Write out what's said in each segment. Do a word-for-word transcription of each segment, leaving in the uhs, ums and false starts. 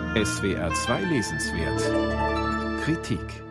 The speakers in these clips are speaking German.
S W R zwei Lesenswert Kritik.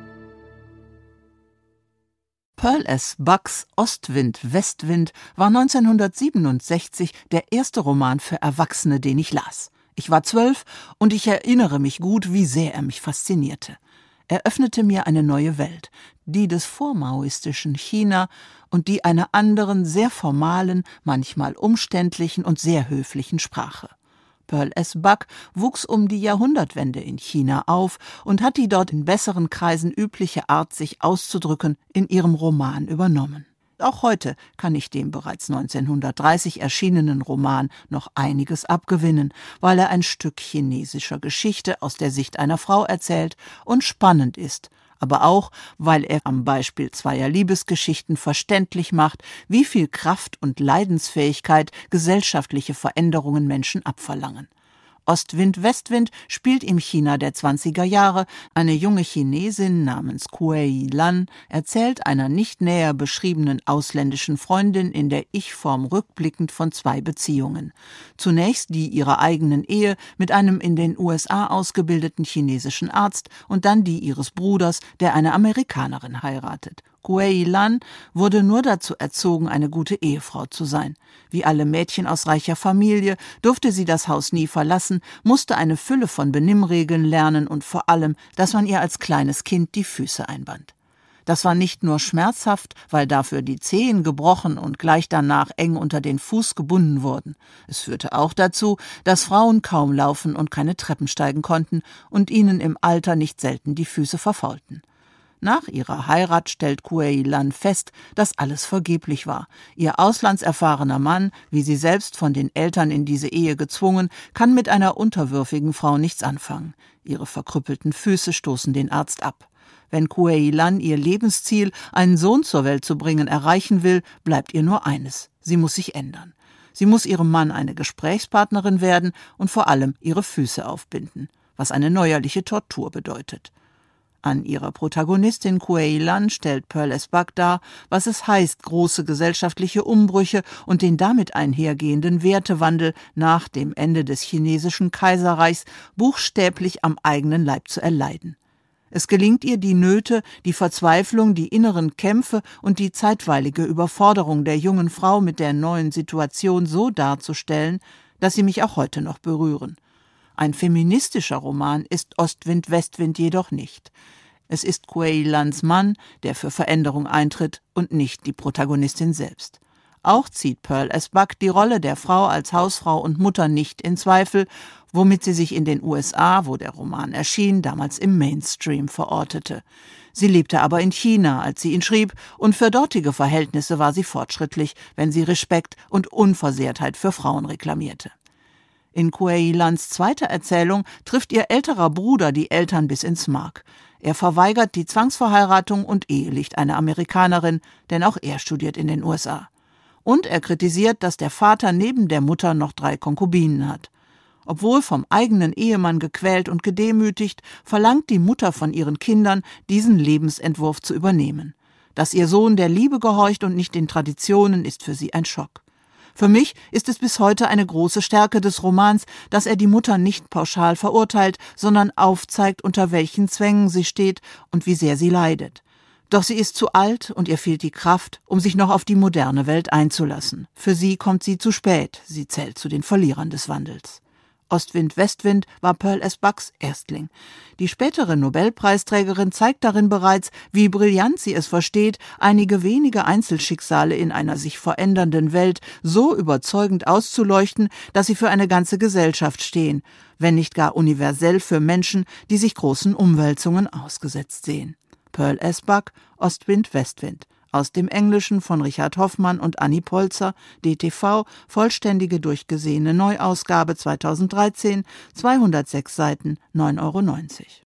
Pearl S. Bucks Ostwind, Westwind war neunzehnhundertsiebenundsechzig der erste Roman für Erwachsene, den ich las. Ich war zwölf und ich erinnere mich gut, wie sehr er mich faszinierte. Er öffnete mir eine neue Welt, die des vormaoistischen China und die einer anderen, sehr formalen, manchmal umständlichen und sehr höflichen Sprache. Pearl S. Buck wuchs um die Jahrhundertwende in China auf und hat die dort in besseren Kreisen übliche Art, sich auszudrücken, in ihrem Roman übernommen. Auch heute kann ich dem bereits neunzehnhundertdreißig erschienenen Roman noch einiges abgewinnen, weil er ein Stück chinesischer Geschichte aus der Sicht einer Frau erzählt und spannend ist, aber auch, weil er am Beispiel zweier Liebesgeschichten verständlich macht, wie viel Kraft und Leidensfähigkeit gesellschaftliche Veränderungen Menschen abverlangen. Ostwind, Westwind spielt im China der zwanziger Jahre. Eine junge Chinesin namens Kuei Lan erzählt einer nicht näher beschriebenen ausländischen Freundin in der Ich-Form rückblickend von zwei Beziehungen. Zunächst die ihrer eigenen Ehe mit einem in den U S A ausgebildeten chinesischen Arzt und dann die ihres Bruders, der eine Amerikanerin heiratet. Kuei Lan wurde nur dazu erzogen, eine gute Ehefrau zu sein. Wie alle Mädchen aus reicher Familie durfte sie das Haus nie verlassen, musste eine Fülle von Benimmregeln lernen und vor allem, dass man ihr als kleines Kind die Füße einband. Das war nicht nur schmerzhaft, weil dafür die Zehen gebrochen und gleich danach eng unter den Fuß gebunden wurden. Es führte auch dazu, dass Frauen kaum laufen und keine Treppen steigen konnten und ihnen im Alter nicht selten die Füße verfaulten. Nach ihrer Heirat stellt Kuei Lan fest, dass alles vergeblich war. Ihr auslandserfahrener Mann, wie sie selbst von den Eltern in diese Ehe gezwungen, kann mit einer unterwürfigen Frau nichts anfangen. Ihre verkrüppelten Füße stoßen den Arzt ab. Wenn Kuei Lan ihr Lebensziel, einen Sohn zur Welt zu bringen, erreichen will, bleibt ihr nur eines: Sie muss sich ändern. Sie muss ihrem Mann eine Gesprächspartnerin werden und vor allem ihre Füße aufbinden, was eine neuerliche Tortur bedeutet. An ihrer Protagonistin Kuei Lan stellt Pearl S. Buck dar, was es heißt, große gesellschaftliche Umbrüche und den damit einhergehenden Wertewandel nach dem Ende des chinesischen Kaiserreichs buchstäblich am eigenen Leib zu erleiden. Es gelingt ihr, die Nöte, die Verzweiflung, die inneren Kämpfe und die zeitweilige Überforderung der jungen Frau mit der neuen Situation so darzustellen, dass sie mich auch heute noch berühren. Ein feministischer Roman ist Ostwind, Westwind jedoch nicht. Es ist Kuei Lans Mann, der für Veränderung eintritt und nicht die Protagonistin selbst. Auch zieht Pearl S. Buck die Rolle der Frau als Hausfrau und Mutter nicht in Zweifel, womit sie sich in den U S A, wo der Roman erschien, damals im Mainstream verortete. Sie lebte aber in China, als sie ihn schrieb, und für dortige Verhältnisse war sie fortschrittlich, wenn sie Respekt und Unversehrtheit für Frauen reklamierte. In Kuei Lans zweiter Erzählung trifft ihr älterer Bruder die Eltern bis ins Mark. Er verweigert die Zwangsverheiratung und ehelicht eine Amerikanerin, denn auch er studiert in den U S A. Und er kritisiert, dass der Vater neben der Mutter noch drei Konkubinen hat. Obwohl vom eigenen Ehemann gequält und gedemütigt, verlangt die Mutter von ihren Kindern, diesen Lebensentwurf zu übernehmen. Dass ihr Sohn der Liebe gehorcht und nicht den Traditionen, ist für sie ein Schock. Für mich ist es bis heute eine große Stärke des Romans, dass er die Mutter nicht pauschal verurteilt, sondern aufzeigt, unter welchen Zwängen sie steht und wie sehr sie leidet. Doch sie ist zu alt und ihr fehlt die Kraft, um sich noch auf die moderne Welt einzulassen. Für sie kommt sie zu spät, sie zählt zu den Verlierern des Wandels. Ostwind, Westwind war Pearl S. Bucks Erstling. Die spätere Nobelpreisträgerin zeigt darin bereits, wie brillant sie es versteht, einige wenige Einzelschicksale in einer sich verändernden Welt so überzeugend auszuleuchten, dass sie für eine ganze Gesellschaft stehen, wenn nicht gar universell für Menschen, die sich großen Umwälzungen ausgesetzt sehen. Pearl S. Buck, Ostwind, Westwind. Aus dem Englischen von Richard Hoffmann und Anni Polzer, D T V, vollständige durchgesehene Neuausgabe zweitausenddreizehn, zweihundertsechs Seiten, neun Euro neunzig.